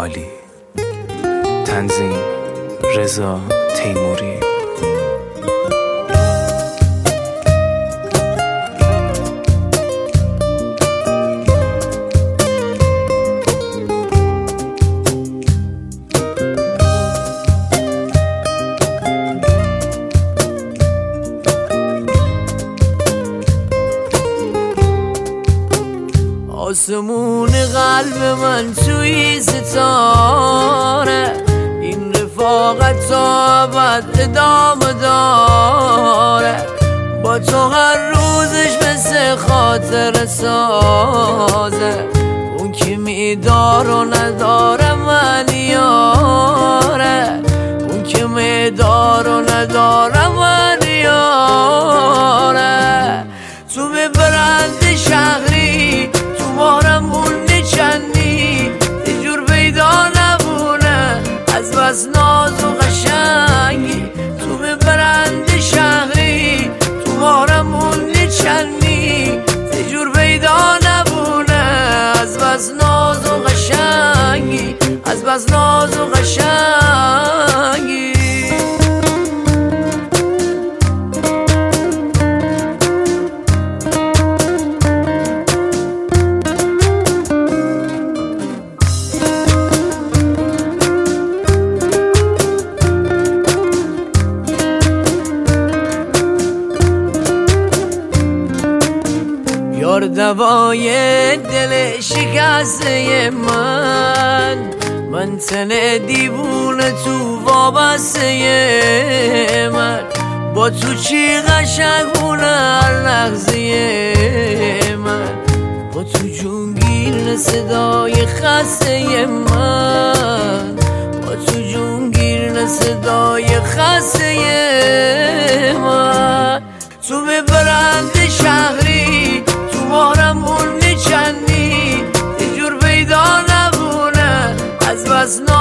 عالی. تنظیم رضا تیموری. آسمون قلب من توی ستاره، این رفاقت تا ابد ادامه داره. با تو هر روزش مثل خاطر سازه، اون که میدار و نداره من یاره، اون که میدار و نداره من یاره. تو به برند شهری مارم اون نچندی، یه جور پیدا نبونه از بس ناز و قشنگی. تو به برند شهری تو مارم اون نچندی، یه جور پیدا نبونه از بس ناز و قشنگی، از بس ناز و قشنگی. یار دوای دل شکسته من تن دیوونه تو وابسته من. با تو چی قشنگونه هر لحظه من، با تو جونگیر صدای خسته من، با تو جونگیر صدای خسته من. تو به برند شهری مارم اون نچندی، یه جور پیدا نبونه از بس